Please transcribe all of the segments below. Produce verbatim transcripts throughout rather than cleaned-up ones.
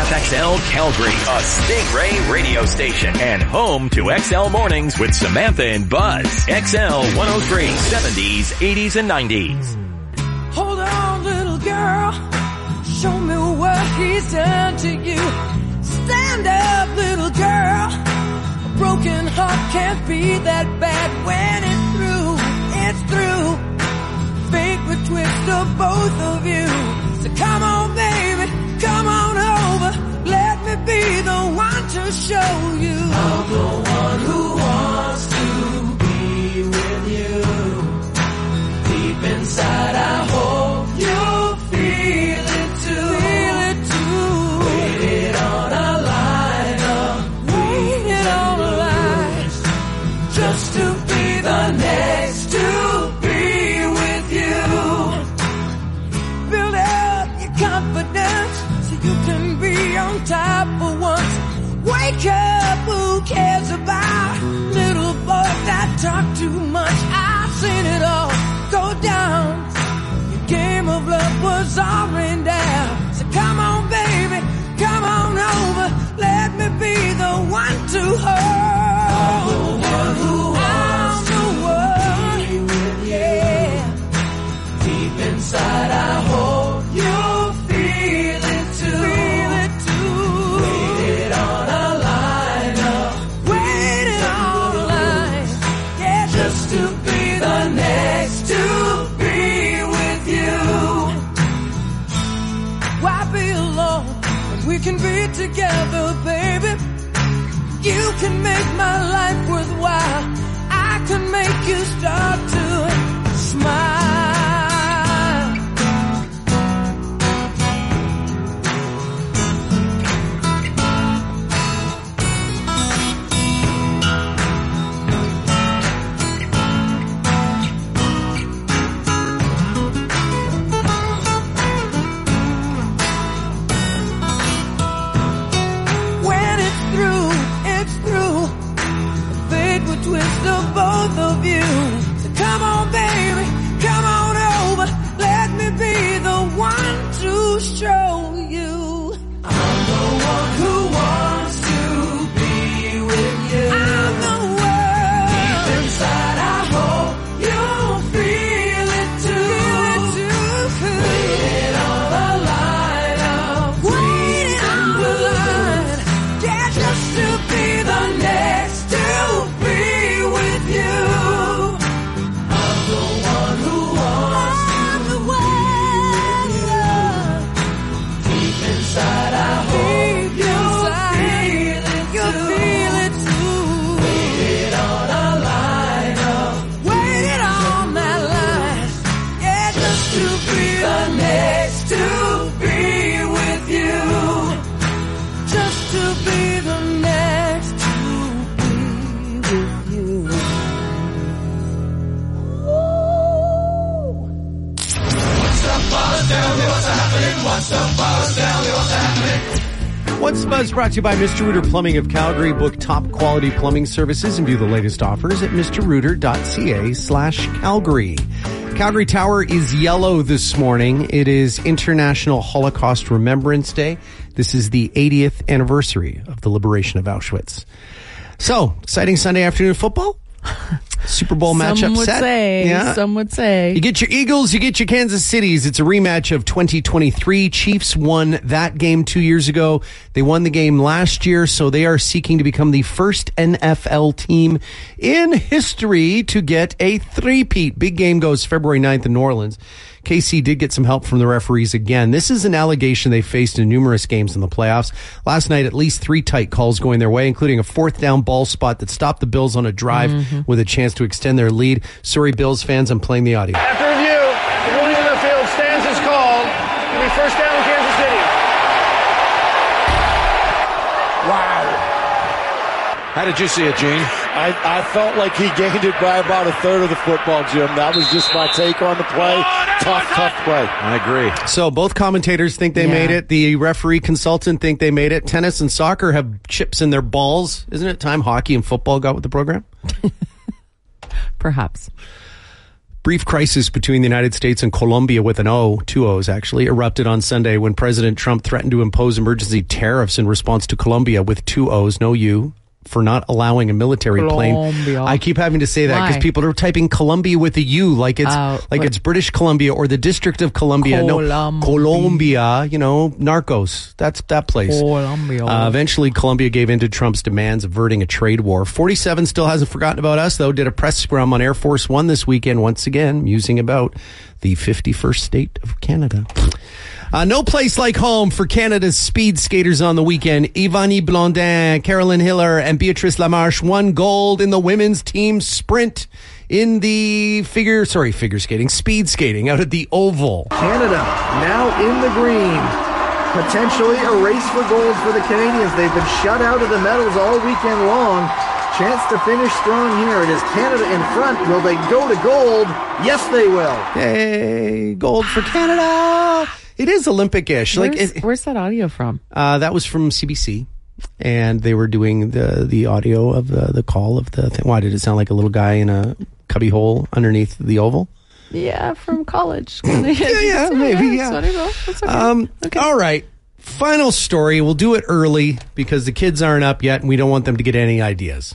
X L Calgary, a Stingray radio station, and home to X L Mornings with Samantha and Buzz. X L one oh three, seventies, eighties, and nineties. Hold on, little girl. Show me what he's done to you. Stand up, little girl. A broken heart can't be that bad when it's through. It's through. Fate would twist of both of you. So come on, baby, come on over. Let me be the one to show you. I'm the one who wants to be with you. Deep inside, I hope you feel it too. Feel it too. Waited on a line up. Waited on a line. Just to be the next to be with you. Build up your confidence so you can be on top for once. Wake up, who cares about little boys that talk too much? I've seen it all go down. Your game of love was all rained down. So come on, baby, come on over. Let me be the one to hold. I'm the one who wants to be with you. Yeah. Deep inside, I hope you feel it too. Feel it too. Waited on a line up. Waited on a line. Yeah, just to be the next to be with you. Why be alone when we can be together, baby? You can make my life worthwhile. I can make you start to smile. Twist of both of you. So come on, baby, come on over. Let me be the one to show you. I'm the one who wants to be with you. I'm the one. Deep inside, I hope you'll feel it too. Feel it too. Waiting on the line up. Waiting on the line. Yeah, just to be the next to be. You. I'm the one who wants I'm to the one. Deep inside, I hope you'll feel it you'll too. Feel it too. Waited on a line up. Waited on that line. Yeah, just to be the next to be with you. Just to be the next to be with you. What's the Buzz brought to you by Mister Rooter Plumbing of Calgary. Book top quality plumbing services and view the latest offers at mrrooter.ca slash Calgary. Calgary Tower is yellow this morning. It is International Holocaust Remembrance Day. This is the eightieth anniversary of the liberation of Auschwitz. So, exciting Sunday afternoon football. Super Bowl matchup Some would set. say. Yeah. Some would say. You get your Eagles, you get your Kansas Cities. It's a rematch of twenty twenty-three. Chiefs won that game two years ago. They won the game last year, so they are seeking to become the first N F L team in history to get a three-peat. Big game goes February ninth in New Orleans. K C did get some help from the referees again. This is an allegation they faced in numerous games in the playoffs. Last night, at least three tight calls going their way, including a fourth down ball spot that stopped the Bills on a drive mm-hmm. with a chance to extend their lead. Sorry, Bills fans, I'm playing the audio. After review, the ruling on the field stands as called. It'll be first down in Kansas City. Wow. How did you see it, Gene? I, I felt like he gained it by about a third of the football, Jim. That was just my take on the play. Oh, tough, tough play. I agree. So both commentators think they yeah. made it. The referee consultant think they made it. Tennis and soccer have chips in their balls. Isn't it time hockey and football got with the program? Perhaps. Brief crisis between the United States and Colombia with an O, two O's actually, erupted on Sunday when President Trump threatened to impose emergency tariffs in response to Colombia with two O's, no U, for not allowing a military Colombia. plane. I keep having to say that because people are typing Colombia with a U like it's Uh, like but- it's British Columbia or the District of Columbia. No, Colombia. Colombia, you know, Narcos. That's that place. Colombia. Uh, eventually, Colombia gave in to Trump's demands, averting a trade war. forty-seven still hasn't forgotten about us, though. Did a press scrum on Air Force One this weekend, once again, musing about the fifty-first state of Canada. Uh, no place like home for Canada's speed skaters on the weekend. Ivani Blondin, Carolyn Hiller, and Beatrice Lamarche won gold in the women's team sprint in the figure, sorry, figure skating, speed skating out at the Oval. Canada now in the green. Potentially a race for gold for the Canadians. They've been shut out of the medals all weekend long. Chance to finish strong here. It is Canada in front. Will they go to gold? Yes, they will. Yay, gold for Canada. It is Olympic-ish. Where's, like it, where's that audio from? Uh, that was from C B C, and they were doing the the audio of the, the call of the thing. Why did it sound like a little guy in a cubby hole underneath the oval? Yeah, from college. yeah, yeah, maybe, yeah. So there you go. That's okay. Um, okay. All right. Final story. We'll do it early because the kids aren't up yet, and we don't want them to get any ideas.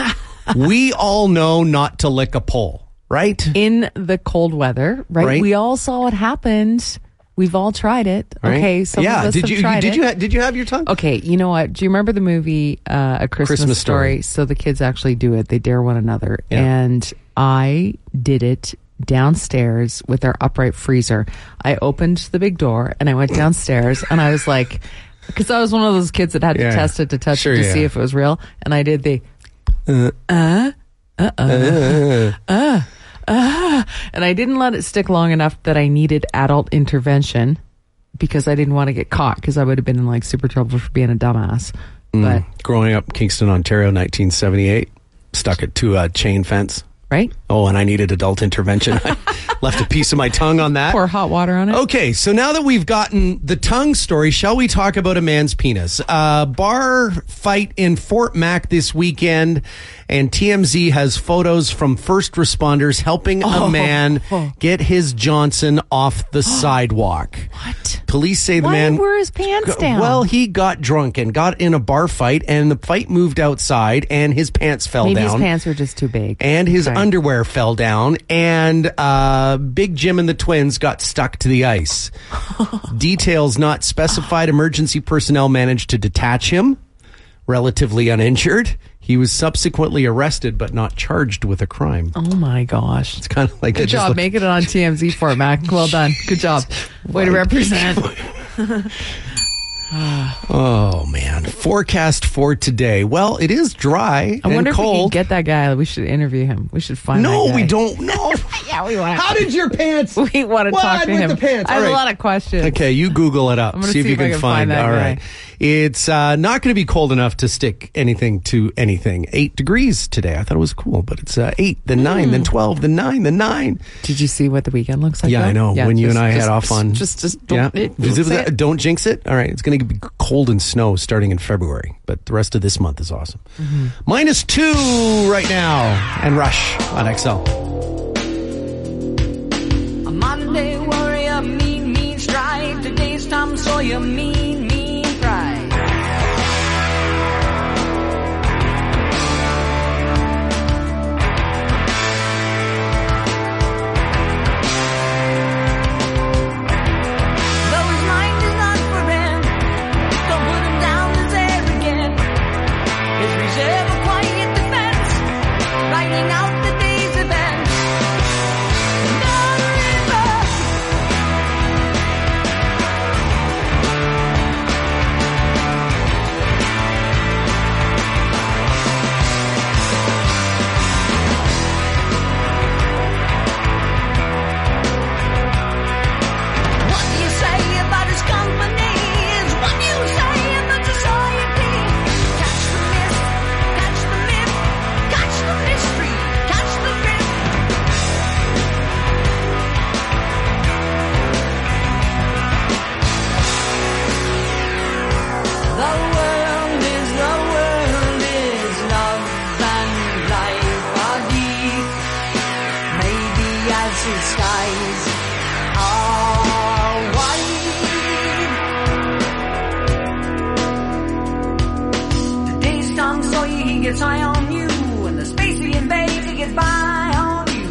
We all know not to lick a pole, right? In the cold weather, right? Right. We all saw what happened. We've all tried it. Right? Okay, some yeah. of us did have you tried did it. you ha- did you have your tongue? Okay, you know what? Do you remember the movie uh, A Christmas, Christmas Story? Story. So the kids actually do it. They dare one another. Yeah. And I did it downstairs with our upright freezer. I opened the big door and I went downstairs and I was like, because I was one of those kids that had Yeah. to test it to touch Sure, it to yeah. see if it was real. And I did the Uh, uh, uh, uh, uh, uh, and I didn't let it stick long enough that I needed adult intervention because I didn't want to get caught because I would have been in like super trouble for being a dumbass. But growing up in Kingston, Ontario, nineteen seventy-eight, stuck it to a chain fence. right? Oh, and I needed adult intervention. I left a piece of my tongue on that. Pour hot water on it. Okay, so now that we've gotten the tongue story, shall we talk about a man's penis? Uh, bar fight in Fort Mac this weekend, and T M Z has photos from first responders helping Oh. a man get his Johnson off the sidewalk. What? Police say the Why man... were his pants down? Well, he got drunk and got in a bar fight, and the fight moved outside, and his pants fell Maybe down. his pants were just too big. And his Sorry. underwear fell down, and uh, Big Jim and the twins got stuck to the ice. Details not specified. Emergency personnel managed to detach him, relatively uninjured. He was subsequently arrested, but not charged with a crime. Oh my gosh. It's kind of like Good that just job look- making it on T M Z for it, Mac. Well done. Good job. Way to represent. Oh man! Forecast for today. Well, it is dry I and wonder if we cold. can get that guy. We should interview him. We should find no, that guy. we don't. No. Yeah, we want to. How did your pants? We want to What? talk to With him. the pants. I have All a right. lot of questions. Okay, you Google it up. I'm gonna See if see you if I can can find. find that All guy. right. It's uh, not going to be cold enough to stick anything to anything. Eight degrees today. I thought it was cool, but it's uh, eight, then nine, then twelve, then nine, then nine. Did you see what the weekend looks like? Yeah, though? I know. Yeah, when you just- and I just- had off on. Just, just yeah. don't, it, Is it- say it. don't jinx it. All right. It's going to be cold and snow starting in February, but the rest of this month is awesome. Mm-hmm. Minus two right now, and Rush on X L. A Monday warrior, mean, mean strike. Today's Tom Sawyer, mean, mean pride. Though his mind is not for rent, don't put him down as arrogant. His reserve a quiet defense, writing out the day's events. Another river. gets high on you, and the space he invades, he gets by on you.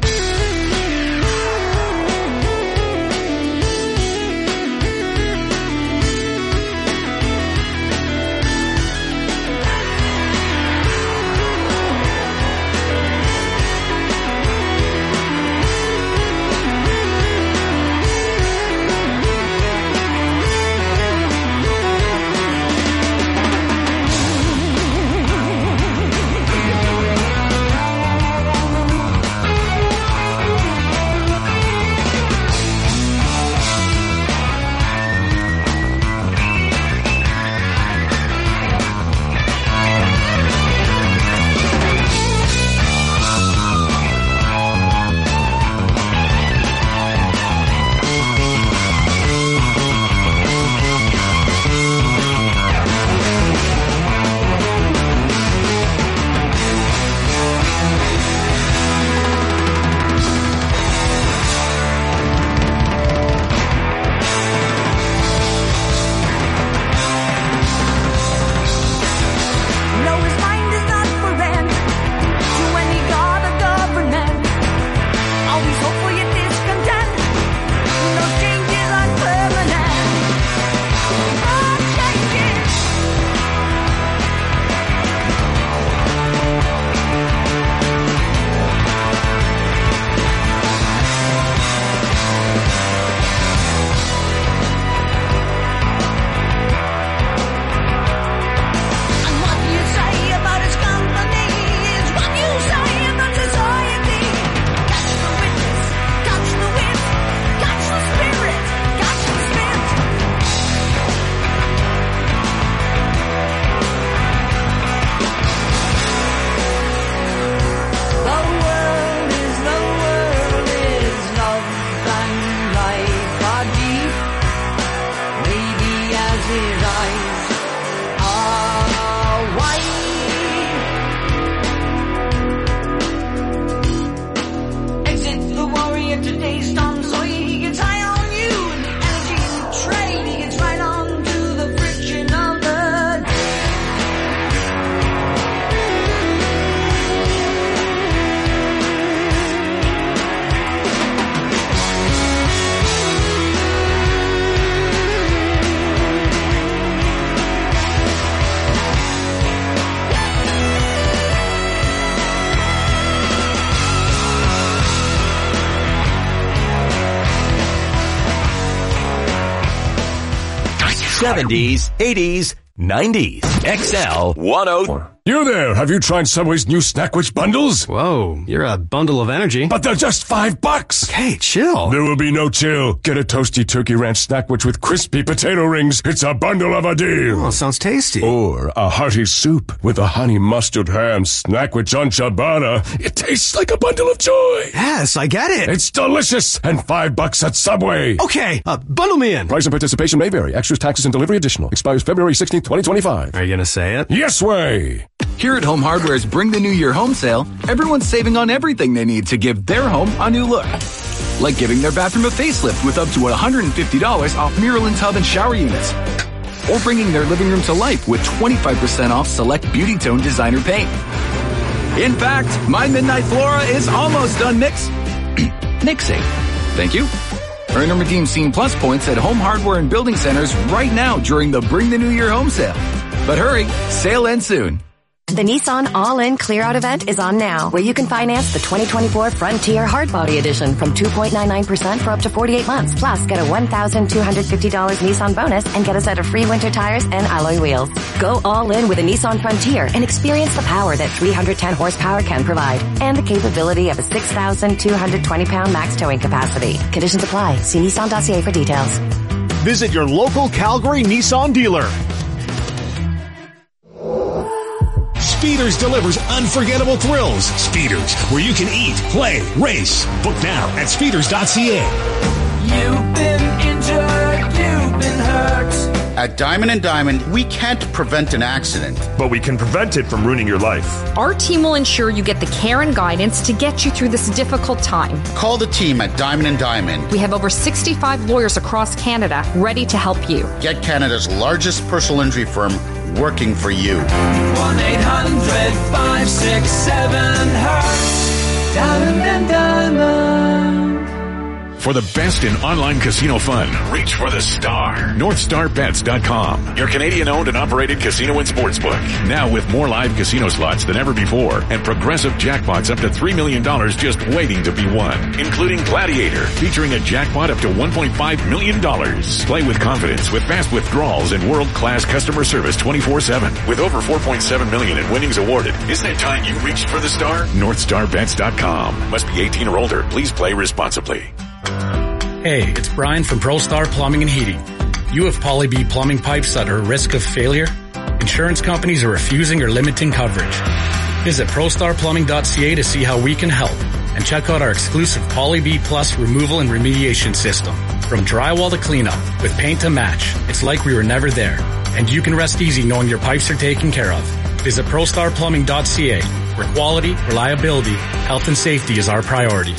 seventies, eighties, nineties. X L one oh four. You there, have you tried Subway's new Snackwich bundles? Whoa, you're a bundle of energy. But they're just five bucks. Okay, chill. There will be no chill. Get a toasty turkey ranch Snackwich with crispy potato rings. It's a bundle of a deal. Oh, sounds tasty. Or a hearty soup with a honey mustard ham Snackwich on ciabatta. It tastes like a bundle of joy. Yes, I get it. It's delicious and five bucks at Subway. Okay, uh, bundle me in. Price and participation may vary. Extras, taxes, and delivery additional. Expires February sixteenth, twenty twenty-five. Are you gonna say it? Yes way. Here at Home Hardware's Bring the New Year home sale, everyone's saving on everything they need to give their home a new look. Like giving their bathroom a facelift with up to one hundred fifty dollars off mirror and tub and shower units. Or bringing their living room to life with twenty-five percent off select Beauty Tone designer paint. In fact, my Midnight Flora is almost done mix... mixing. Thank you. Earn or redeem Scene Plus points at Home Hardware and Building Centers right now during the Bring the New Year home sale. But hurry, sale ends soon. The Nissan All-In Clear-Out event is on now, where you can finance the twenty twenty-four Frontier Hardbody Edition from two point nine nine percent for up to forty-eight months. Plus, get a one thousand two hundred fifty dollars Nissan bonus and get a set of free winter tires and alloy wheels. Go all in with a Nissan Frontier and experience the power that three hundred ten horsepower can provide and the capability of a six thousand two hundred twenty pound max towing capacity. Conditions apply. See Nissan dot C A for details. Visit your local Calgary Nissan dealer. Speeders delivers unforgettable thrills. Speeders, where you can eat, play, race. Book now at speeders dot C A. You've been injured, you've been hurt. At Diamond and Diamond, we can't prevent an accident, but we can prevent it from ruining your life. Our team will ensure you get the care and guidance to get you through this difficult time. Call the team at Diamond and Diamond. We have over sixty-five lawyers across Canada ready to help you. Get Canada's largest personal injury firm working for you. one eight hundred five six seven hurt. Diamond and Diamond. For the best in online casino fun, reach for the star. North Star Bets dot com, your Canadian-owned and operated casino and sportsbook. Now with more live casino slots than ever before and progressive jackpots up to three million dollars just waiting to be won, including Gladiator, featuring a jackpot up to one point five million dollars. Play with confidence with fast withdrawals and world-class customer service twenty-four seven. With over four point seven million dollars in winnings awarded, isn't it time you reached for the star? North Star Bets dot com. Must be eighteen or older. Please play responsibly. Hey, it's Brian from ProStar Plumbing and Heating. You have Poly B plumbing pipes that are at risk of failure? Insurance companies are refusing or limiting coverage. Visit pro star plumbing dot c a to see how we can help and check out our exclusive Poly B Plus removal and remediation system. From drywall to cleanup, with paint to match, it's like we were never there. And you can rest easy knowing your pipes are taken care of. Visit pro star plumbing dot c a, where quality, reliability, health and safety is our priority.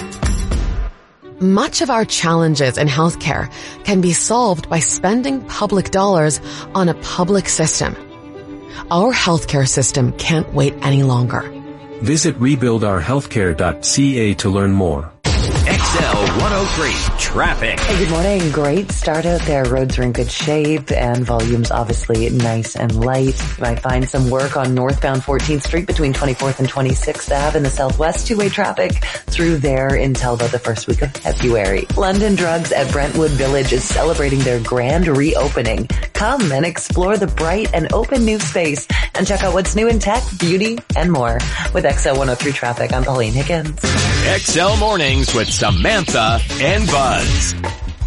Much of our challenges in healthcare can be solved by spending public dollars on a public system. Our healthcare system can't wait any longer. Visit rebuild our healthcare dot c a to learn more. X L one oh three Traffic. Hey, good morning. Great start out there. Roads are in good shape and volumes obviously nice and light. You might find some work on northbound fourteenth Street between twenty-fourth and twenty-sixth Avenue in the southwest. Two-way traffic through there until about the first week of February. London Drugs at Brentwood Village is celebrating their grand reopening. Come and explore the bright and open new space and check out what's new in tech, beauty, and more. With X L one oh three Traffic, I'm Pauline Higgins. X L Mornings with Samantha and Buzz.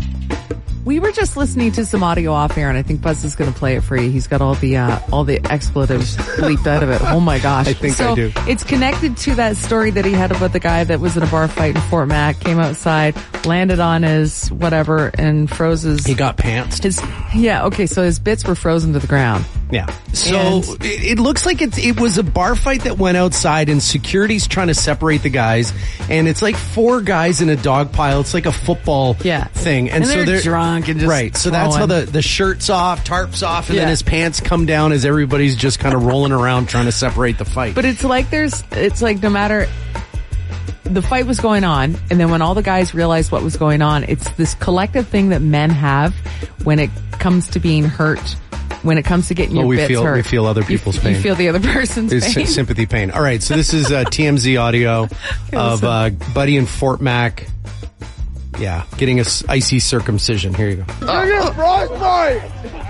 We were just listening to some audio off air, and I think Buzz is going to play it for you. He's got all the uh, all the expletives bleeped out of it. Oh my gosh! I think so I do. It's connected to that story that he had about the guy that was in a bar fight in Fort Mac, came outside, landed on his whatever, and froze his. He got pantsed. His yeah. Okay, so his bits were frozen to the ground. Yeah. So And- it, it looks like it's, it was a bar fight that went outside and security's trying to separate the guys. And it's like four guys in a dog pile. It's like a football Yeah. thing. And so they're drunk and just right. So that's how throwing. the, the shirt's off, tarp's off, and Yeah. then his pants come down as everybody's just kind of rolling around trying to separate the fight. But it's like there's, it's like no matter, the fight was going on, and then when all the guys realized what was going on, it's this collective thing that men have when it comes to being hurt, when it comes to getting your Oh, we bits feel- hurt. we feel other people's you, pain. You feel the other person's It's pain. sympathy pain. All right. So this is uh, T M Z audio of uh, Buddy in Fort Mac. Yeah. Getting a s- icy circumcision. Here you go. Uh, Ross boy!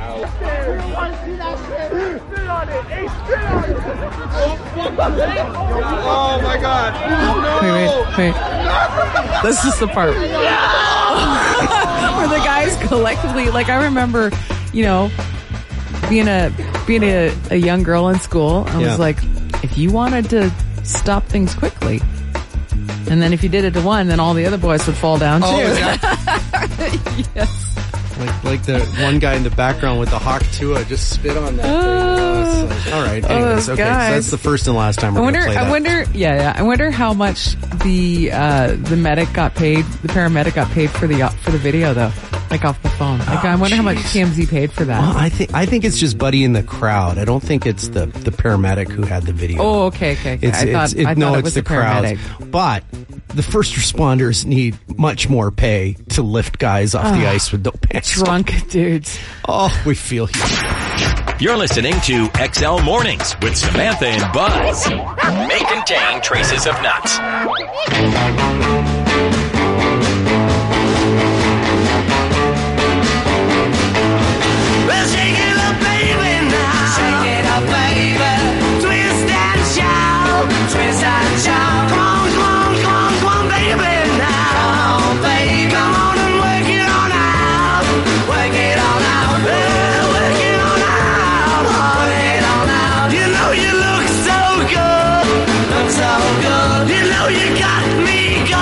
Oh my god. Wait, wait, wait. This is the part where the guys collectively, like I remember, you know, being a being a, a young girl in school, I Yeah. was like, if you wanted to stop things quickly, and then if you did it to one, then all the other boys would fall down too. Oh, is yes. Like, like the one guy in the background with the Hawk Tua just spit on that thing. Oh, it's like- all right. Oh, Anyways, those okay. So guys. that's the first and last time I we're wonder. going to play that. I wonder. Yeah, yeah. I wonder how much the uh, the medic got paid. The paramedic got paid for the uh, for the video though, like off the phone. Like I wonder how much T M Z paid for that. Well, I think I think it's just Buddy in the crowd. I don't think it's the, the paramedic who had the video. Oh, okay, okay. okay. It's, I thought, it's, it, I no, thought it it's was the the crowd. paramedic. But the first responders need much more pay to lift guys off the Ah, ice with no pants. Drunk dudes. Oh, we feel you. You're listening to X L Mornings with Samantha and Buzz. May contain traces of nuts. Well, shake it up, baby, now. Shake it up, baby. Twist and shout. Twist and shout. Come on, come on, come on, come on, baby, now. Come on, baby. Come on and work it on out. Work it on out. Well, work it on out. Work it on out. You know you look so good. Look so good. You know you got me going.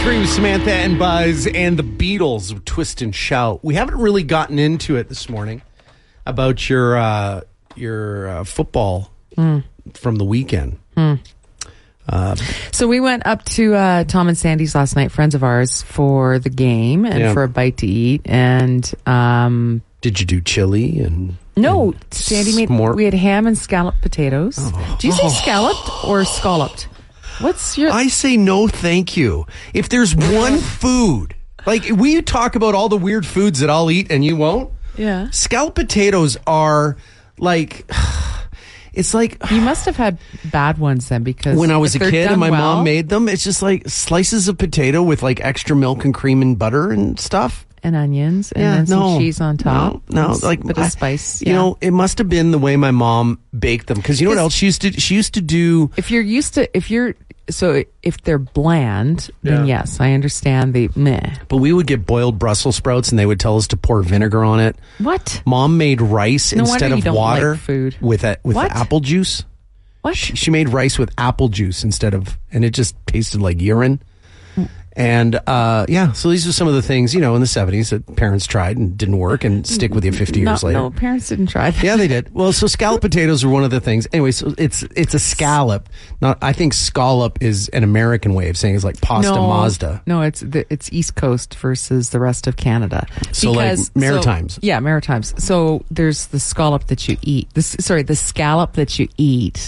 three with Samantha and Buzz and the Beatles with Twist and Shout. We haven't really gotten into it this morning about your uh, your uh, football Mm. from the weekend. Mm. Uh, So we went up to uh, Tom and Sandy's last night, friends of ours, for the game and Yeah. for a bite to eat. And um, did you do chili and? no, and Sandy made. s'more- We had ham and scalloped potatoes. Do you say scalloped or scalloped? What's your? I say no, thank you. If there's one food, like we talk about all the weird foods that I'll eat and you won't. Yeah. Scalloped potatoes are like. It's like you must have had bad ones then, because when I was a if they're kid done and my well- mom made them, it's just like slices of potato with like extra milk and cream and butter and stuff. and onions and Yeah, then some no. cheese on top. No, no, and like a bit of I- spice. You yeah. know, it must have been the way my mom baked them. Because you know what else she used to? She used to do. If you're used to, if you're so, if they're bland, then Yeah. yes, I understand the meh. But we would get boiled Brussels sprouts, and they would tell us to pour vinegar on it. What? Mom made rice No instead wonder you of don't water like food. with a, with What? apple juice. What? She, she made rice with apple juice instead of, and it just tasted like urine. And uh, yeah, so these are some of the things, you know, in the seventies that parents tried and didn't work and stick with you fifty years no, later. No, parents didn't try that. Yeah, they did. Well, so scallop potatoes are one of the things. Anyway, so it's it's a scallop. Not, I think scallop is an American way of saying it's like pasta no, Mazda. No, it's the, it's East Coast versus the rest of Canada. So, like, Because- Maritimes. So, yeah, Maritimes. So there's the scallop that you eat. This sorry, the scallop that you eat,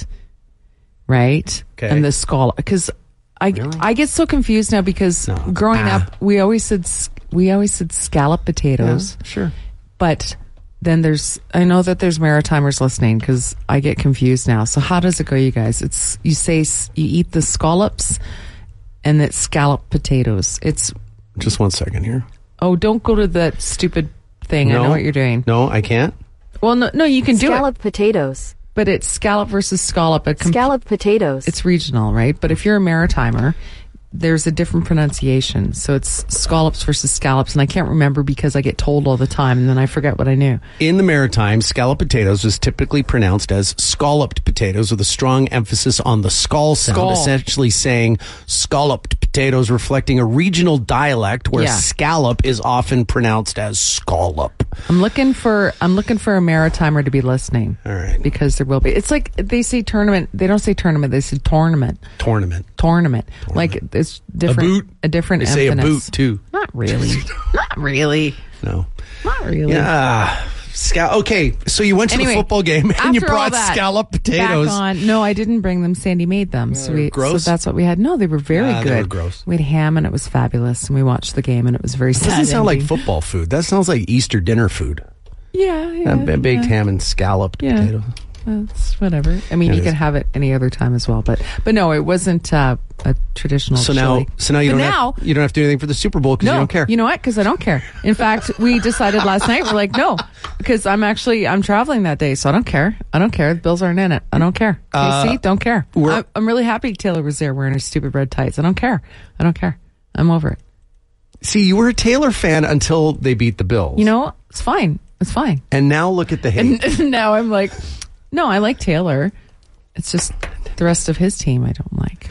right? Okay. And the scallop, because I I get so confused now because growing Ah. up we always said s- we always said scallop potatoes. Yeah, sure. But then there's, I know that there's Maritimers listening because I get confused now. So how does it go, you guys? It's, you say, s- you eat the scallops and it's scallop potatoes. It's, Just one second here. oh, don't go to that stupid thing. I No. know what you're doing. No, I can't. Well, no, no, you can do it. Scallop potatoes. But it's scallop versus scallop. A com- Scallop potatoes. It's regional, right? But if you're a Maritimer, there's a different pronunciation. So it's scallops versus scallops. And I can't remember because I get told all the time and then I forget what I knew. In the Maritimes, scallop potatoes is typically pronounced as scalloped potatoes with a strong emphasis on the skull sound, Skull. essentially saying scalloped potatoes, reflecting a regional dialect where Yeah. scallop is often pronounced as scallop. I'm looking for I'm looking for a Maritimer to be listening. All right. Because there will be. It's like they say tournament. They don't say tournament. They say tournament. Tournament. Tournament. Like it's different. A boot. A different. They say a emphasis. boot too. Not really. Not really. No. Not really. Yeah. Scal- okay, so you went to Anyway, the football game and you after all brought that, scallop potatoes. Back on. No, I didn't bring them. Sandy made them. So, they were we, gross? so that's what we had. No, they were very Ah, good. they were gross. We had ham and it was fabulous. And we watched the game and it was very It sad. doesn't sound like ending. football food. That sounds like Easter dinner food. Yeah, yeah. Uh, baked yeah. ham and scalloped Yeah. potatoes. That's whatever. I mean, It you is. can have it any other time as well, but but no, it wasn't uh, a traditional. So chili. now, so now you But don't now, have, you don't have to do anything for the Super Bowl because no, you don't care. You know what? Because I don't care. In fact, we decided last night we're like, no, because I'm actually I'm traveling that day, so I don't care. I don't care. The Bills aren't in it. I don't care. Uh, K C, don't care. we're- I'm, I'm really happy Taylor was there wearing her stupid red tights. I don't care. I don't care. I'm over it. See, you were a Taylor fan until they beat the Bills. You know, it's fine. It's fine. And now look at the hate. And now I'm like, no, I like Taylor. It's just the rest of his team I don't like.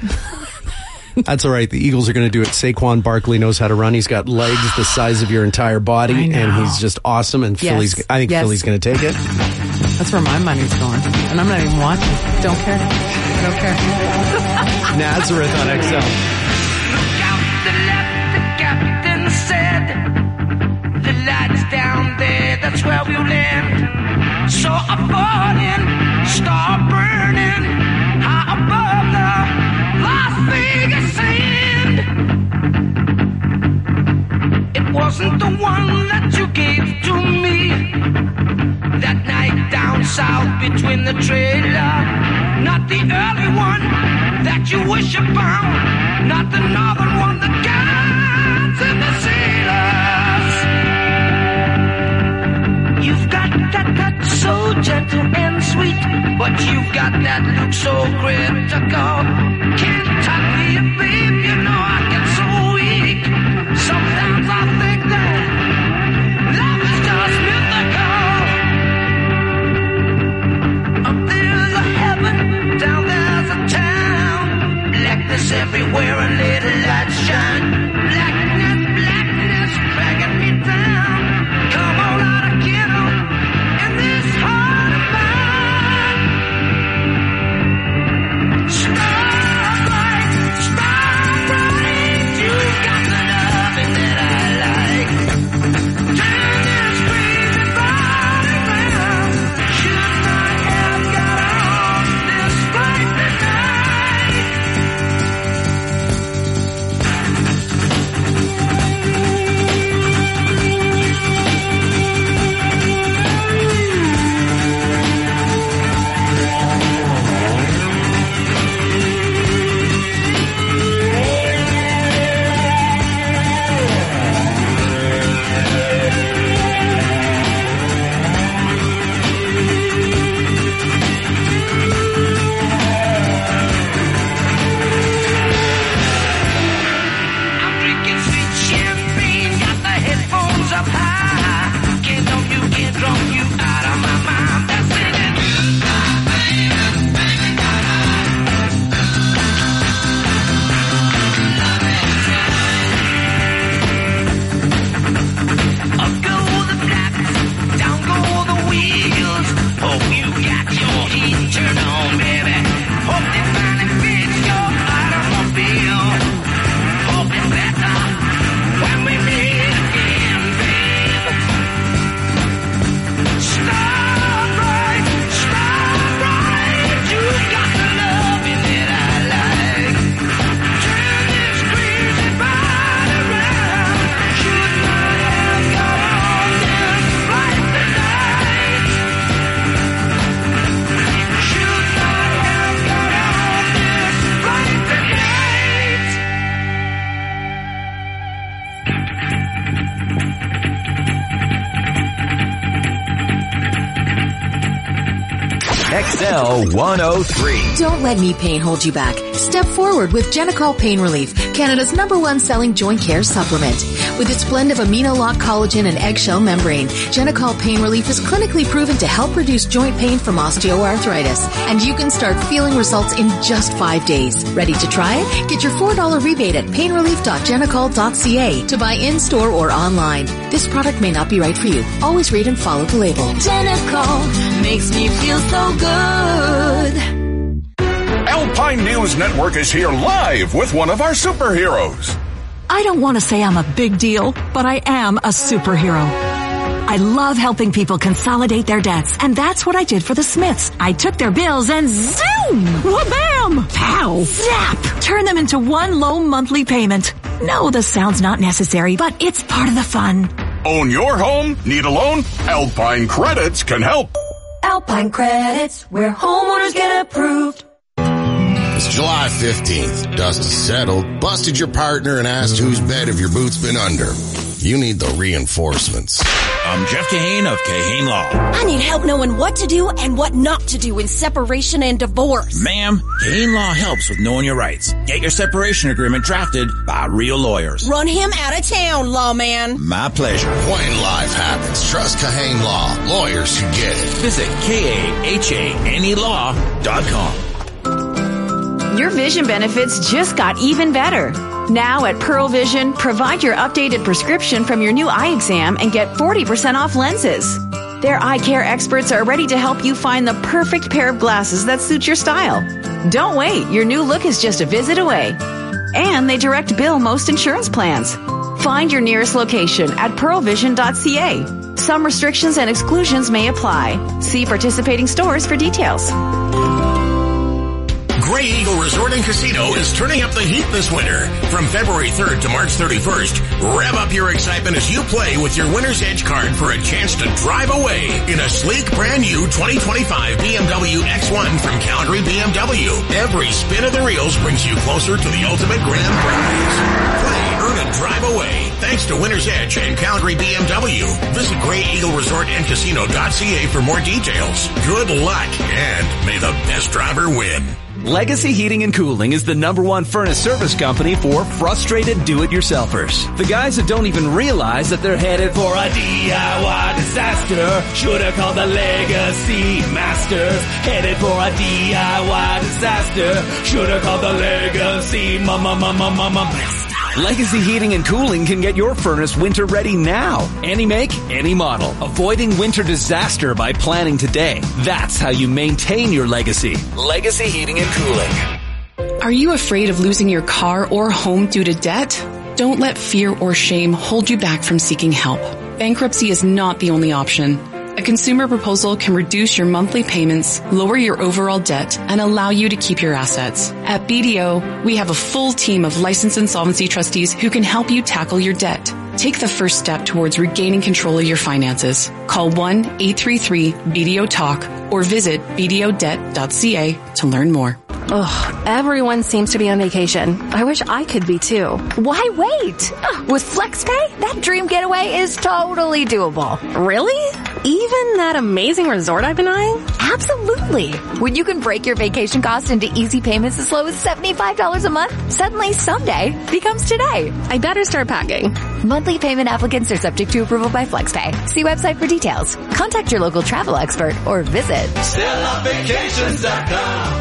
That's all right. The Eagles are going to do it. Saquon Barkley knows how to run. He's got legs the size of your entire body, I know. and he's just awesome. And Yes. Philly's, I think Yes. Philly's going to take it. That's where my money's going. And I'm not even watching. Don't care. Don't care. Nazareth on X L. The captain said, the light's down there, that's where we'll land. So I fall in, start burning, high above the Las Vegas sand. It wasn't the one that you gave to me that night down south between the trailer. Not the early one that you wish upon, not the northern one that guides in the sailors. You've got that touch so gentle and sweet, but you've got that look so critical. Can't talk to you, babe, you know I get so weak. Sometimes I think that love is just mythical. Up there's a heaven, down there's a town. Blackness everywhere and little lights shine. L one oh three. Don't let knee pain hold you back. Step forward with Genicol Pain Relief, Canada's number one selling joint care supplement. With its blend of amino lock collagen and eggshell membrane, Genicol Pain Relief is clinically proven to help reduce joint pain from osteoarthritis. And you can start feeling results in just five days. Ready to try it? Get your four dollars rebate at pain relief dot genicol dot c a to buy in-store or online. This product may not be right for you. Always read and follow the label. Genicol makes me feel so good. Alpine News Network is here live with one of our superheroes. I don't want to say I'm a big deal, but I am a superhero. I love helping people consolidate their debts, and that's what I did for the Smiths. I took their bills and zoom! Wha-bam! Pow! Zap! Turn them into one low monthly payment. No, the sound's not necessary, but it's part of the fun. Own your home? Need a loan? Alpine Credits can help. Alpine Credits, where homeowners get approved. It's July fifteenth. Dust is settled, busted your partner, and asked whose bed have your boots been under. You need the reinforcements. I'm Jeff Kahane of Kahane Law. I need help knowing what to do and what not to do in separation and divorce. Ma'am, Kahane Law helps with knowing your rights. Get your separation agreement drafted by real lawyers. Run him out of town, lawman. My pleasure. When life happens, trust Kahane Law. Lawyers who get it. Visit K A H A N E law dot com. Your vision benefits just got even better. Now at Pearl Vision, provide your updated prescription from your new eye exam and get forty percent off lenses. Their eye care experts are ready to help you find the perfect pair of glasses that suits your style. Don't wait, your new look is just a visit away. And they direct bill most insurance plans. Find your nearest location at pearl vision dot c a. Some restrictions and exclusions may apply. See participating stores for details. Grey Eagle Resort and Casino is turning up the heat this winter. From February third to March thirty-first, rev up your excitement as you play with your Winner's Edge card for a chance to drive away in a sleek brand new twenty twenty-five B M W X one from Calgary B M W. Every spin of the reels brings you closer to the ultimate grand prize. Play, earn, and drive away thanks to Winner's Edge and Calgary B M W. Visit Grey Eagle Resort and Casino dot c a for more details. Good luck, and may the best driver win. Legacy Heating and Cooling is the number one furnace service company for frustrated do-it-yourselfers. The guys that don't even realize that they're headed for a D I Y disaster. Should've called the Legacy Masters. Headed for a D I Y disaster. Should've called the Legacy Mama Mama Mama. Legacy Heating and Cooling can get your furnace winter ready now. Any make, any model. Avoiding winter disaster by planning today. That's how you maintain your legacy. Legacy Heating and Cooling. Are you afraid of losing your car or home due to debt? Don't let fear or shame hold you back from seeking help. Bankruptcy is not the only option. A consumer proposal can reduce your monthly payments, lower your overall debt, and allow you to keep your assets. At B D O, we have a full team of licensed insolvency trustees who can help you tackle your debt. Take the first step towards regaining control of your finances. Call one eight three three B D O talk or visit b d o debt dot c a to learn more. Ugh, everyone seems to be on vacation. I wish I could be too. Why wait? With FlexPay, that dream getaway is totally doable. Really? Even that amazing resort I've been eyeing? Absolutely. When you can break your vacation cost into easy payments as low as seventy-five dollars a month, suddenly someday becomes today. I better start packing. Monthly payment applicants are subject to approval by FlexPay. See website for details. Contact your local travel expert or visit stella vacations dot com.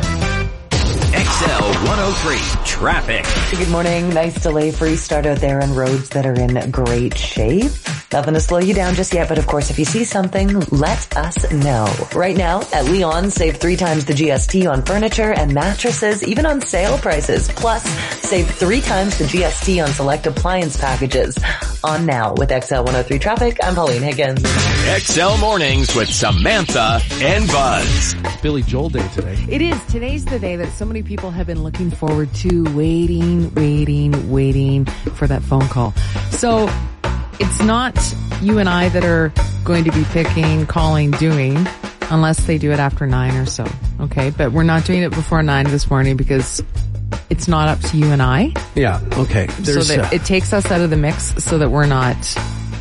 X L one oh three traffic. Good morning. Nice delay-free start out there on roads that are in great shape. Nothing to slow you down just yet, but of course, if you see something, let us know. Right now, at Leon, save three times the G S T on furniture and mattresses, even on sale prices. Plus, save three times the G S T on select appliance packages. On now with X L one oh three Traffic, I'm Pauline Higgins. X L Mornings with Samantha and Buzz. Billy Joel Day today. It is. Today's the day that so many people have been looking forward to, waiting, waiting, waiting for that phone call. So it's not you and I that are going to be picking, calling, doing, unless they do it after nine or so. Okay. But we're not doing it before nine this morning because it's not up to you and I. Yeah. Okay. There's, so that uh, it takes us out of the mix so that we're not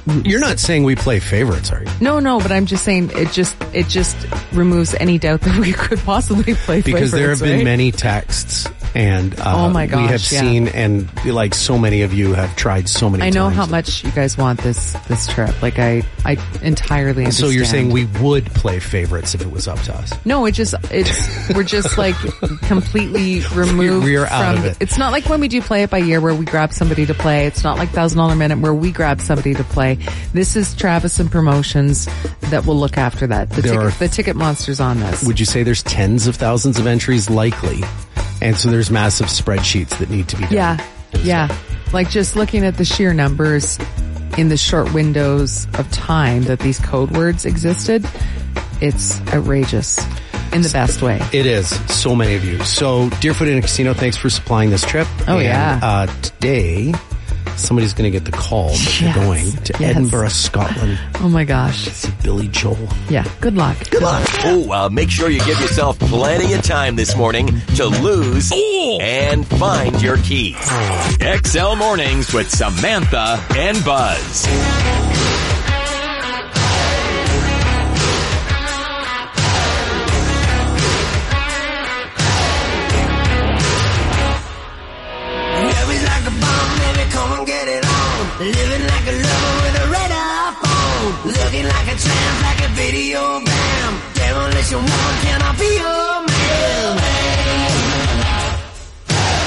You're not saying we play favorites, are you? No, no, but I'm just saying it just it just removes any doubt that we could possibly play because favorites. Because there have been right? many texts, and uh, oh my gosh, we have yeah. seen, and like so many of you have tried so many I know times. how much you guys want this this trip. Like I, I entirely understand. So you're saying we would play favorites if it was up to us? No, it just it's we're just like completely removed We're from. out of it. It's not like when we do play it by year where we grab somebody to play. It's not like Thousand Dollar Minute where we grab somebody to play. This is Travis and Promotions that will look after that. The, There ticket, are- the ticket monster's on this. Would you say there's tens of thousands of entries? Likely. And so there's massive spreadsheets that need to be done. Yeah, yeah. Like just looking at the sheer numbers in the short windows of time that these code words existed, it's outrageous in the best way. It is. So many of you. So Deerfoot Inn and Casino, thanks for supplying this trip. Oh, and, yeah. Uh, today, somebody's going to get the call that Yes. they're going to Yes. Edinburgh, Scotland. Oh my gosh. See Billy Joel. Yeah, good luck. Good luck. Oh, uh, make sure you give yourself plenty of time this morning to lose and find your keys. X L Mornings with Samantha and Buzz. Living like a lover with a radar phone. Looking like a tramp, like a video bam. Demolition woman, can I be your man?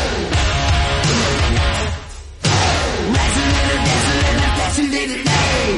Wrestling and dancing and a flashing day to day.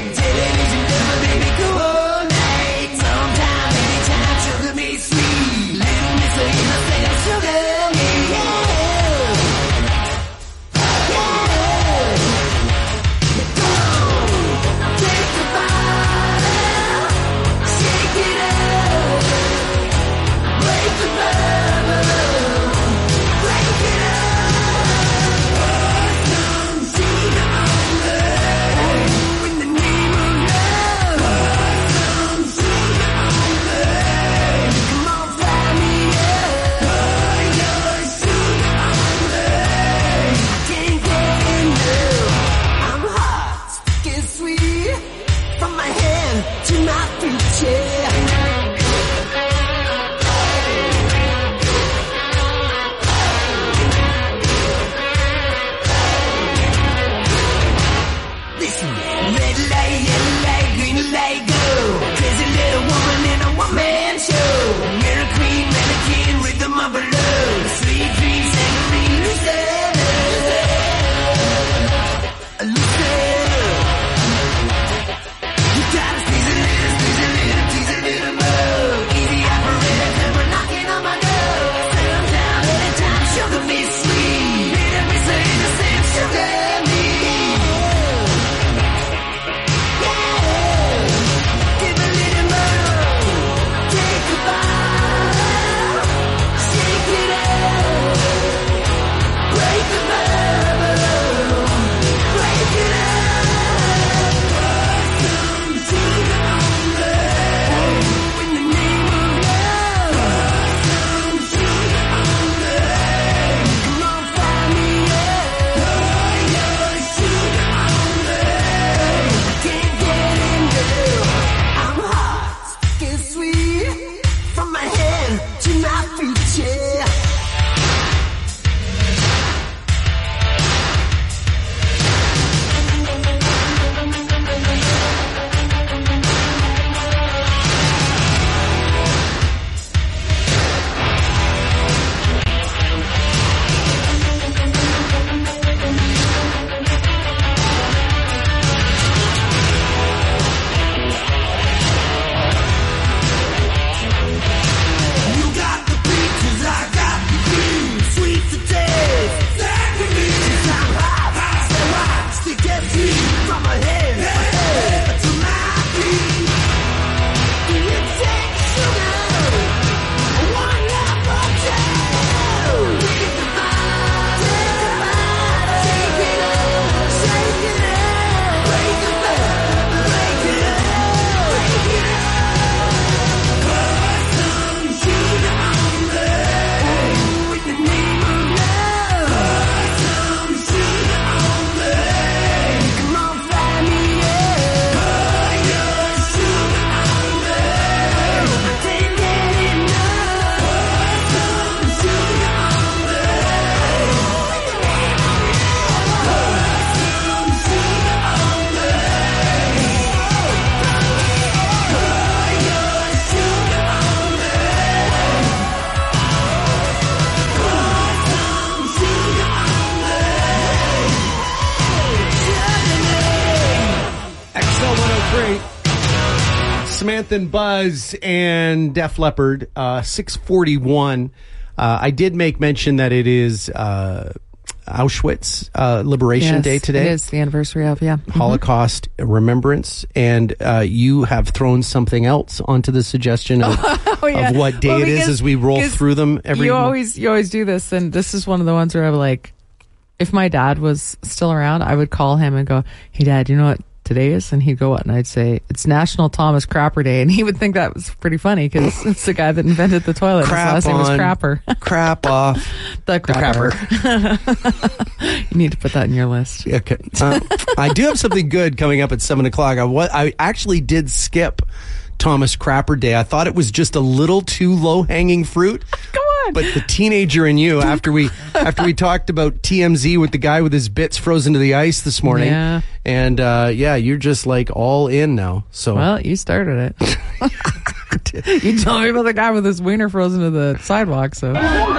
Samantha and Buzz and Def Leppard, uh, six forty-one. Uh, I did make mention that it is uh, Auschwitz uh, Liberation Yes, Day today. It is the anniversary of, yeah. Mhm. Holocaust remembrance. And uh, you have thrown something else onto the suggestion of, Oh, yeah. of what day Well, it is because- as we roll because through them every you always you always do this, and this is one of the ones where I'm like, if my dad was still around, I would call him and go, "Hey, Dad, you know what today is?" And he'd go, "What?" And I'd say, "It's National Thomas Crapper Day," and he would think that was pretty funny because it's the guy that invented the toilet. Crap His last name was on, Crapper. Crap off. the Crapper. You need to put that in your list. Okay. Uh, I do have something good coming up at seven o'clock. I, wa- I actually did skip Thomas Crapper Day. I thought it was just a little too low hanging fruit. Come on. But the teenager in you, after we after we talked about T M Z with the guy with his bits frozen to the ice this morning, Yeah. and uh, yeah, you're just like all in now. So Well, you started it. You told me about the guy with his wiener frozen to the sidewalk, so.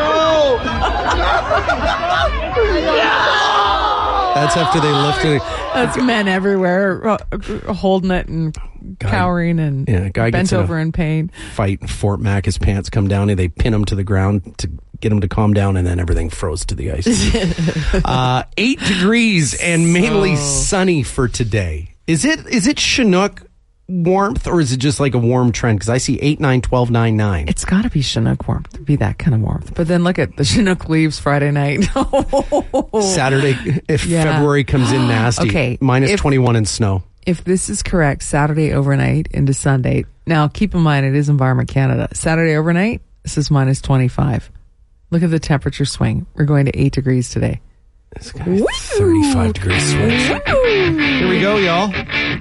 that's after they lifted. That's men everywhere uh, holding it and cowering and Yeah, a guy bent gets in a over in pain. Fight in Fort Mac. His pants come down and they pin him to the ground to get him to calm down, and then everything froze to the ice. uh, eight degrees and mainly So- sunny for today. Is it is it Chinook warmth, or is it just like a warm trend? Because I see eight, nine, twelve, nine, nine. It's got to be Chinook warmth to be that kind of warmth. But then look at the Chinook leaves Friday night. Saturday, if Yeah. February comes in nasty, Okay, minus if- twenty-one and snow. If this is correct, Saturday overnight into Sunday. Now, keep in mind, it is Environment Canada. Saturday overnight, this is minus twenty-five. Look at the temperature swing. We're going to eight degrees today. It's going to be thirty-five degree swing. Here we go, y'all.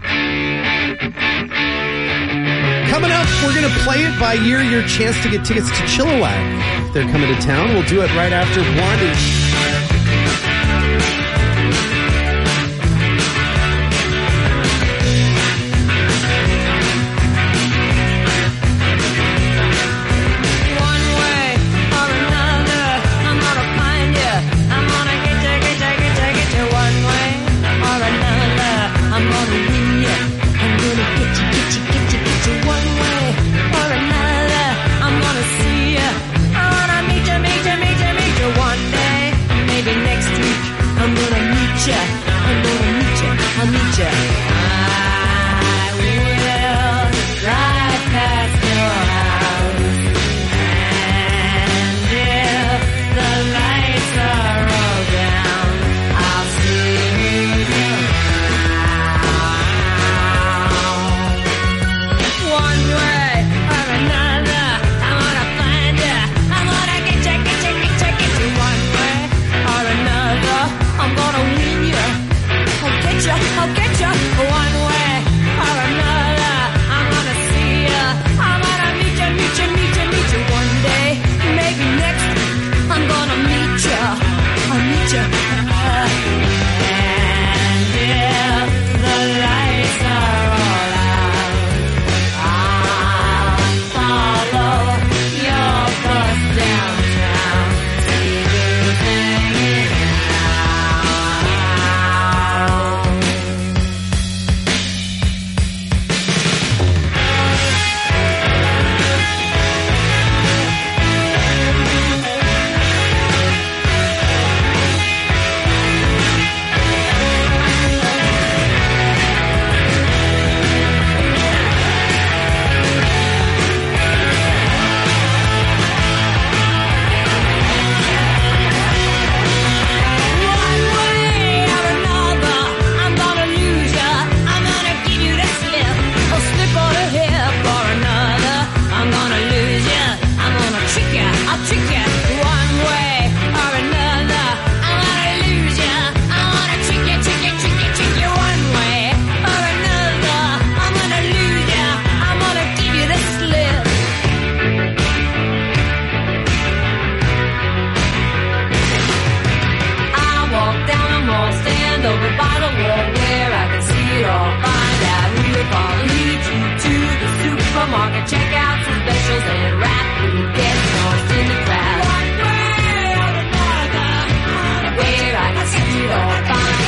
Coming up, we're going to play it by year, your chance to get tickets to Chilliwack. If they're coming to town, we'll do it right after Blondie.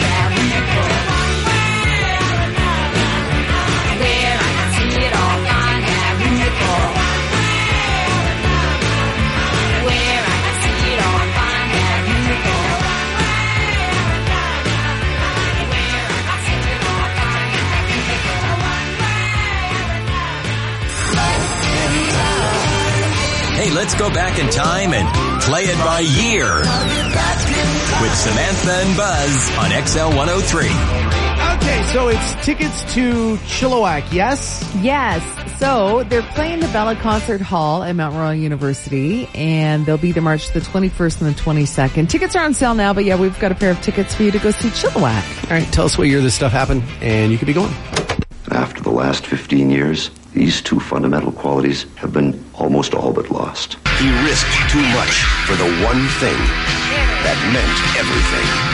Where I can see it all. let's go back in time and play it by year with Samantha and Buzz on X L one oh three. Okay, so it's tickets to Chilliwack, yes? Yes. So they're playing the Bella Concert Hall at Mount Royal University, and they'll be there March the twenty-first and the twenty-second. Tickets are on sale now, but yeah, we've got a pair of tickets for you to go see Chilliwack. All right, tell us what year this stuff happened, and you could be going. After the last fifteen years, these two fundamental qualities have been almost all but lost. He risked too much for the one thing that meant everything.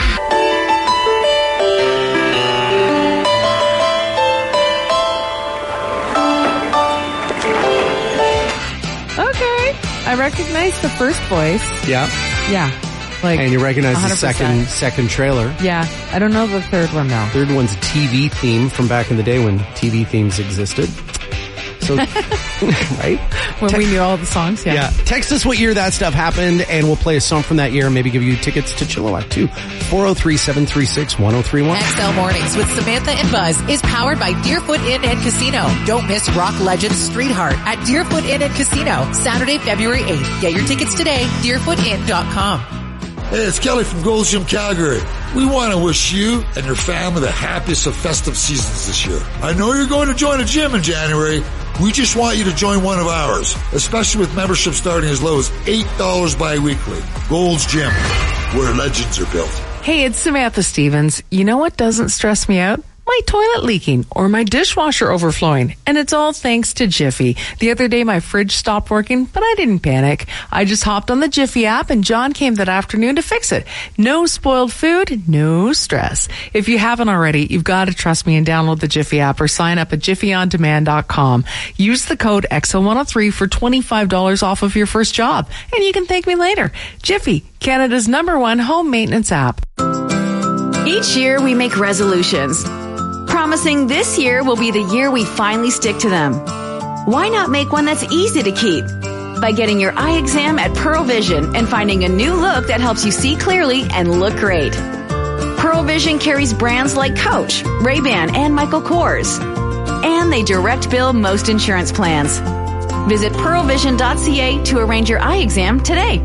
Okay. I recognize the first voice. Yeah. Yeah. Like, and you recognize one hundred percent. the second second trailer. Yeah. I don't know the third one now. Third one's a T V theme from back in the day when T V themes existed. So, right? When Te- we knew all the songs, yeah. Yeah. Text us what year that stuff happened, and we'll play a song from that year and maybe give you tickets to Chilliwack, too. four oh three, seven three six, one oh three one. X L Mornings with Samantha and Buzz is powered by Deerfoot Inn and Casino. Don't miss rock legend Street Heart at Deerfoot Inn and Casino, Saturday, February eighth. Get your tickets today, deerfoot inn dot com. Hey, it's Kelly from Gold's Gym Calgary. We want to wish you and your family the happiest of festive seasons this year. I know you're going to join a gym in January. We just want you to join one of ours, especially with membership starting as low as eight dollars bi-weekly. Gold's Gym, where legends are built. Hey, it's Samantha Stevens. You know what doesn't stress me out? My toilet leaking or my dishwasher overflowing. And it's all thanks to Jiffy. The other day my fridge stopped working, but I didn't panic. I just hopped on the Jiffy app and John came that afternoon to fix it. No spoiled food, no stress. If you haven't already, you've got to trust me and download the Jiffy app or sign up at jiffy on demand dot com. Use the code X L one oh three for twenty-five dollars off of your first job. And you can thank me later. Jiffy, Canada's number one home maintenance app. Each year we make resolutions, promising this year will be the year we finally stick to them. Why not make one that's easy to keep? By getting your eye exam at Pearl Vision and finding a new look that helps you see clearly and look great. Pearl Vision carries brands like Coach, Ray-Ban, and Michael Kors. And they direct bill most insurance plans. Visit pearl vision dot c a to arrange your eye exam today.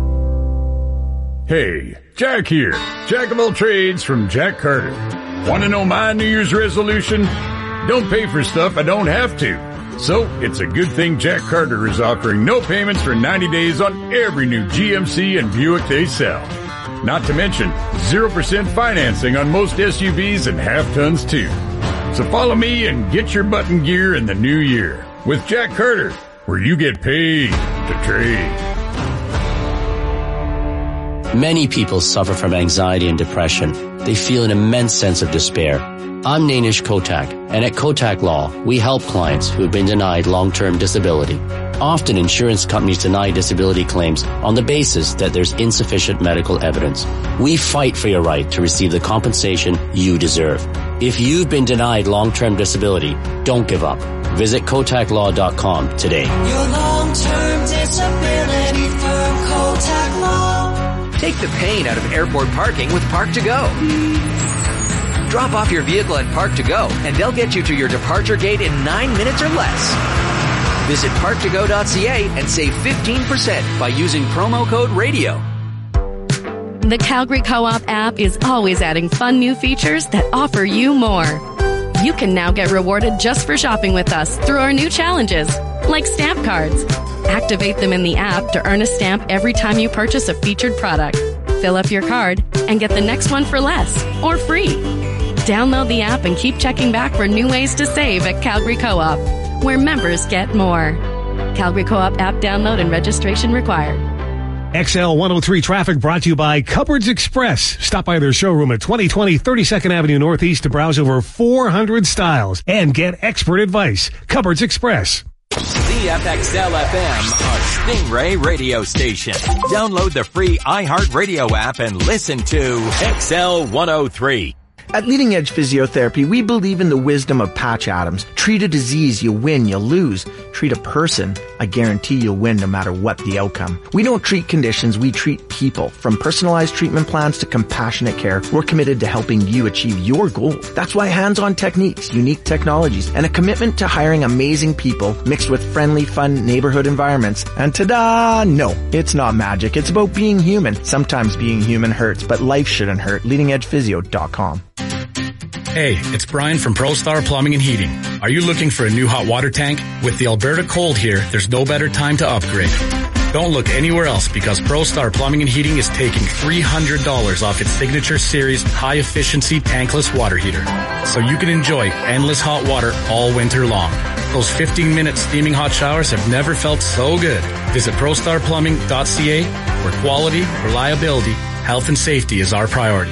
Hey, Jack here. Jack of all trades from Jack Carter. Want to know my New Year's resolution? Don't pay for stuff I don't have to. So, it's a good thing Jack Carter is offering no payments for ninety days on every new G M C and Buick they sell. Not to mention, zero percent financing on most S U Vs and half-tons too. So follow me and get your button gear in the new year with Jack Carter, where you get paid to trade. Many people suffer from anxiety and depression. They feel an immense sense of despair. I'm Nainish Kotak, and at Kotak Law, we help clients who have been denied long-term disability. Often insurance companies deny disability claims on the basis that there's insufficient medical evidence. We fight for your right to receive the compensation you deserve. If you've been denied long-term disability, don't give up. Visit kotak law dot com today. Your long-term disability firm, Kotak Law. Take the pain out of airport parking with Park to Go. Drop off your vehicle at Park to Go, and they'll get you to your departure gate in nine minutes or less. Visit park to go dot c a and save fifteen percent by using promo code RADIO. The Calgary Co-op app is always adding fun new features that offer you more. You can now get rewarded just for shopping with us through our new challenges, like stamp cards. Activate them in the app to earn a stamp every time you purchase a featured product. Fill up your card and get the next one for less or free. Download the app and keep checking back for new ways to save at Calgary Co-op, where members get more. Calgary Co-op app download and registration required. X L one oh three traffic brought to you by Cupboards Express. Stop by their showroom at twenty twenty thirty-second Avenue Northeast to browse over four hundred styles and get expert advice. Cupboards Express. C F X L F M, a Stingray radio station. Download the free iHeartRadio app and listen to X L one oh three. At Leading Edge Physiotherapy, we believe in the wisdom of Patch Adams. Treat a disease, you win, you lose. Treat a person, I guarantee you'll win no matter what the outcome. We don't treat conditions, we treat people. From personalized treatment plans to compassionate care, we're committed to helping you achieve your goals. That's why hands-on techniques, unique technologies, and a commitment to hiring amazing people mixed with friendly, fun neighborhood environments. And ta-da! No, it's not magic. It's about being human. Sometimes being human hurts, but life shouldn't hurt. leading edge physio dot com. Hey, it's Brian from ProStar Plumbing and Heating. Are you looking for a new hot water tank? With the Alberta cold here, there's no better time to upgrade. Don't look anywhere else because ProStar Plumbing and Heating is taking three hundred dollars off its Signature Series high-efficiency tankless water heater. So you can enjoy endless hot water all winter long. Those fifteen-minute steaming hot showers have never felt so good. Visit pro star plumbing dot c a where quality, reliability, health, and safety is our priority.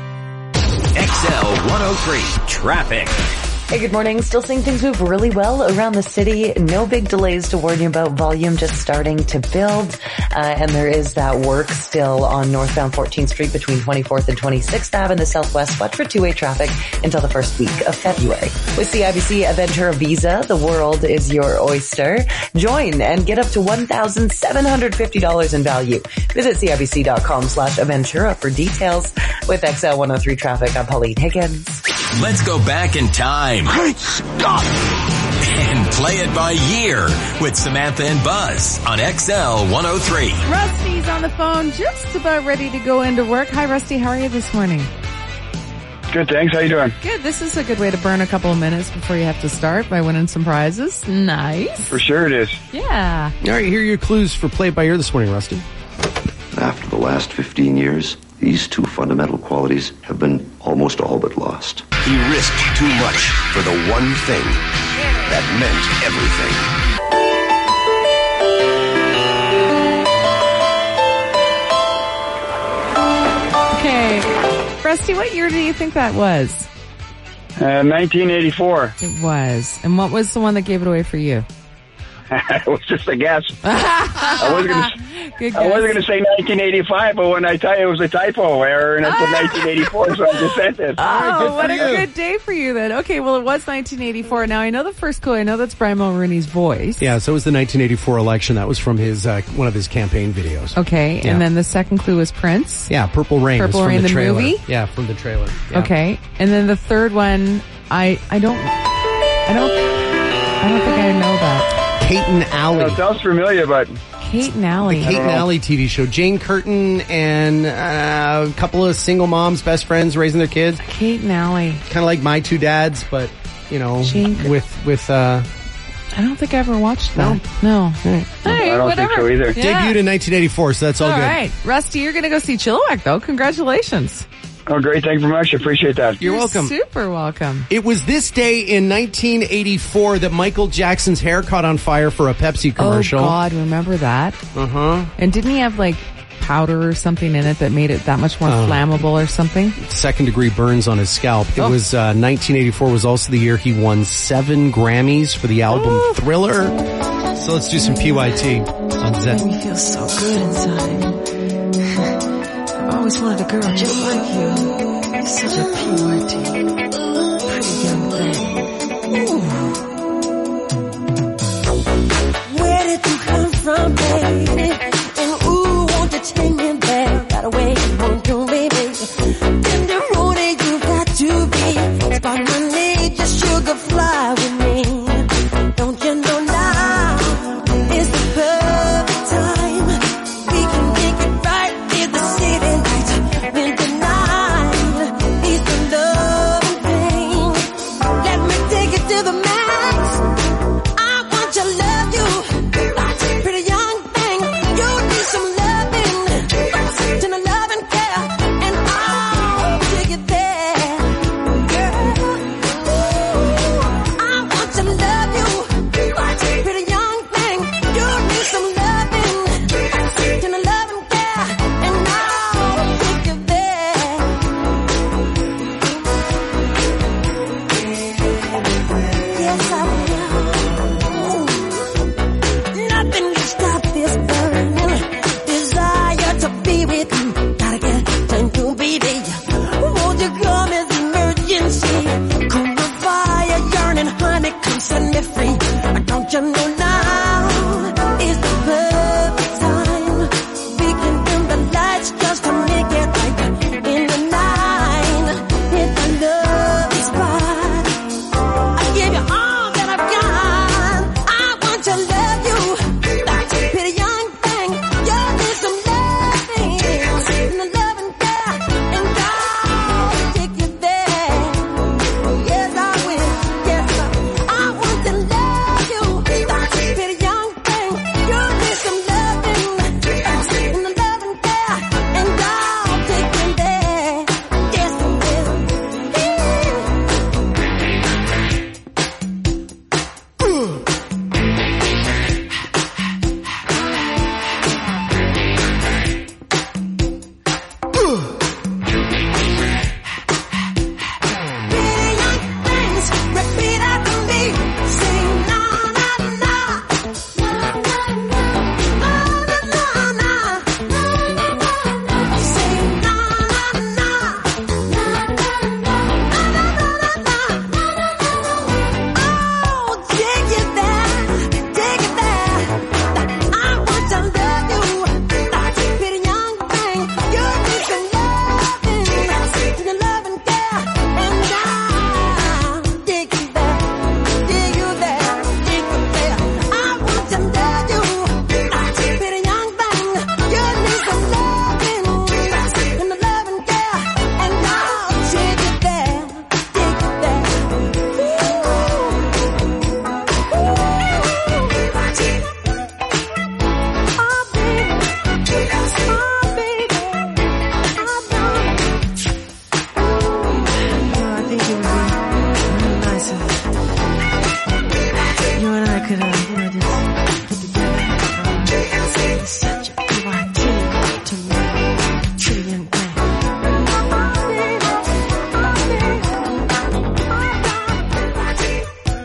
X L one oh three Traffic. Hey, good morning. Still seeing things move really well around the city. No big delays to warn you about. Volume just starting to build. Uh, and there is that work still on northbound fourteenth Street between twenty-fourth and twenty-sixth Avenue in the Southwest. Watch for two-way traffic until the first week of February. With C I B C Aventura Visa, the world is your oyster. Join and get up to one thousand seven hundred fifty dollars in value. Visit C I B C dot com slash Aventura for details. With X L one oh three Traffic, I'm Pauline Higgins. Let's go back in time. Great Scott! And play it by year with Samantha and Buzz on X L one oh three. Rusty's on the phone, just about ready to go into work. Hi, Rusty. How are you this morning? Good, thanks. How you doing? Good. This is a good way to burn a couple of minutes before you have to start by winning some prizes. Nice. For sure it is. Yeah. All right, here are your clues for Play It By Ear this morning, Rusty. After the last fifteen years, these two fundamental qualities have been almost all but lost. He risked too much for the one thing that meant Okay. everything. Rusty, what year do you think that was? Uh, nineteen eighty-four. It was. And what was the one that gave it away for you? It was just a guess. I wasn't going to. I wasn't going to say nineteen eighty-five, but when I tell you it was a typo error, and I put nineteen eighty-four, so I just sent it. Oh, what a good day for you then. Okay, well, it was nineteen eighty-four. Now I know the first clue. I know that's Brian Mulroney's voice. Yeah, so it was the nineteen eighty-four election. That was from his uh, one of his campaign videos. Okay, Yeah. and then the second clue was Prince. Yeah, Purple Rain. Purple was from Rain, the, the trailer. movie? Yeah, from the trailer. Yeah. Okay, and then the third one, I I don't I don't I don't think I know that. Kate and Allie. It sounds familiar, but Kate and Allie. The Kate and Allie T V show. Jane Curtin and uh, a couple of single moms, best friends, raising their kids. Kate and Allie. Kind of like My Two Dads, but, you know, Jane- with, with, uh... I don't think I ever watched that. No. All right, I don't whatever. think so either. Yeah. Debuted in nineteen eighty-four, so that's all, All good. right. Rusty, you're going to go see Chilliwack, though. Congratulations. Oh, great. Thank you very much. I appreciate that. You're welcome. Super welcome. It was this day in nineteen eighty-four that Michael Jackson's hair caught on fire for a Pepsi commercial. Oh, God. Remember that? Uh-huh. And didn't he have, like, powder or something in it that made it that much more Oh. flammable or something? Second degree burns on his scalp. It Oh. was uh, nineteen eighty-four was also the year he won seven Grammys for the album Oh. Thriller. So let's do some P Y T on Zed. You feel so good inside. I've always wanted a girl just like you. Such a P Y T. Pretty young thing. Ooh. Where did you come from, baby? And ooh, won't you take me there? Right away, won't you, baby? Then the road you got to be. It's by Monday, just sugar fly with me. Don't you know now is the perfect time? We can make it right in the city lights. When the night is the love and pain. Let me take it to the man.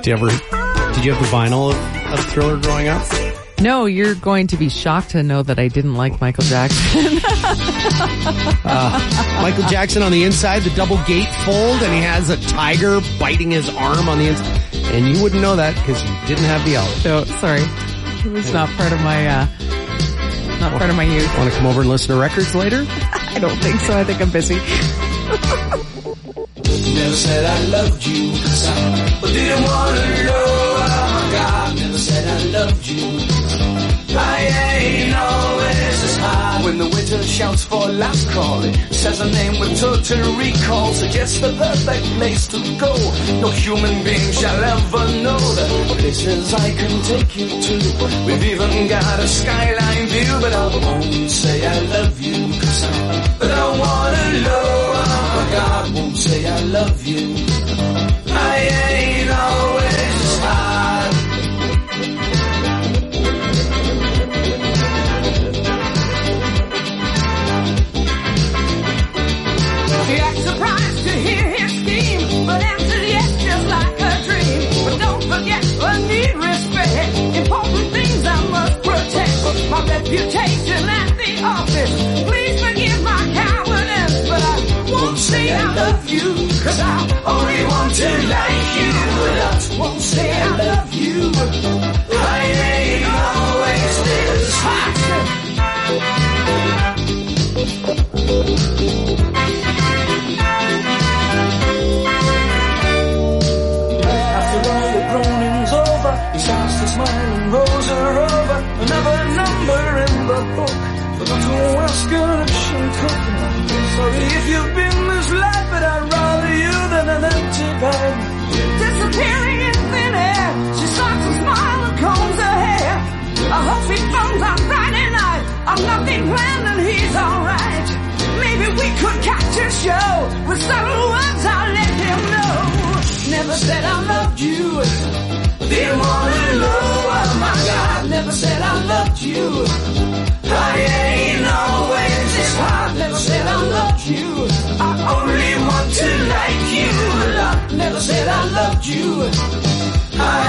Did you ever? Did you have the vinyl of, of Thriller growing up? No, you're going to be shocked to know that I didn't like Michael Jackson. uh, Michael Jackson on the inside, the double gate fold, and he has a tiger biting his arm on the inside. And you wouldn't know that because you didn't have the album. No, sorry. It was not part of my, uh, not well, part of my youth. Want to come over and listen to records later? I don't think so. I think I'm busy. Never said I loved you, cause I didn't want to know. Oh my God, never said I loved you. I ain't always as high. When the waiter shouts for last call, it says a name with total recall, suggests the perfect place to go. No human being shall ever know the places I can take you to. We've even got a skyline view, but I won't say I love you, cause I, but I wanna know. Oh my God, won't say I love you. I ain't always as high. He acts surprised to hear his scheme, but answers yes just like a dream. But don't forget, I need respect. Important things I must protect. My reputation at the office. Please forgive my cowardice, but I won't say I love you, cause I only want to like you. But I won't say I love you. I ain't always this hot. He starts to smile and rolls her over. Another number in the book. Forgot to ask her if she could. Sorry if you've been misled, but I'd rather you than an empty bed. Disappearing in thin air. She starts to smile and combs her hair. I hope he phones on Friday night. I've nothing planned and he's alright. Maybe we could catch a show. With subtle words I'll let him know. Never said I loved you. Didn't wanna know, oh my God, never said I loved you. I ain't always this hard, never said I loved you. I only want to like you. I never said I loved you. I